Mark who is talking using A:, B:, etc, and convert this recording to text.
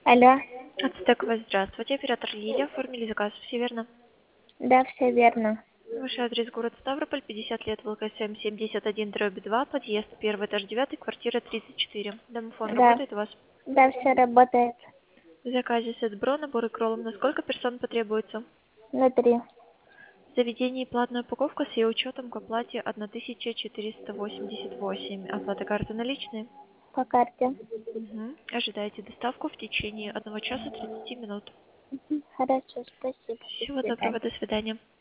A: Алло,
B: Ацтеково, здравствуйте. Оператор Лилия. Оформили заказ. Все верно?
A: да, все верно.
B: Ваш адрес город Ставрополь, 50 лет, ВЛКСМ 71/2, подъезд, первый этаж, 9, квартира 34. Домофон
A: Да,
B: работает у вас?
A: да, все работает.
B: В заказе сет-бро, набор и кроллом. На сколько персон потребуется?
A: Внутри,
B: В заведении платная упаковка с ее учетом к оплате 1488. Оплата карты наличные?
A: по карте.
B: Угу. Ожидайте доставку в течение 1 часа 30 минут.
A: Хорошо, спасибо. До
B: Всего доброго,
A: свидания.
B: до свидания.